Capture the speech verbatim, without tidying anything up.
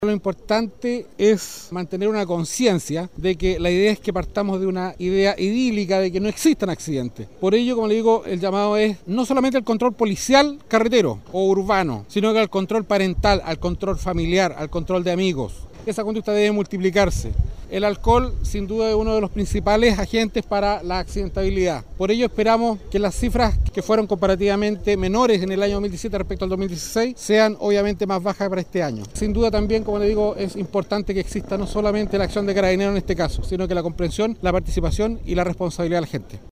Lo importante es mantener una conciencia de que la idea es que partamos de una idea idílica de que no existan accidentes. Por ello, como le digo, el llamado es no solamente el control policial carretero o urbano, sino que al control parental, al control familiar, al control de amigos. Esa conducta debe multiplicarse. El alcohol, sin duda, es uno de los principales agentes para la accidentabilidad. Por ello, esperamos que las cifras que fueron comparativamente menores en el año dos mil diecisiete respecto al dos mil dieciséis sean obviamente más bajas para este año. Sin duda también, como le digo, es importante que exista no solamente la acción de Carabineros en este caso, sino que la comprensión, la participación y la responsabilidad de la gente.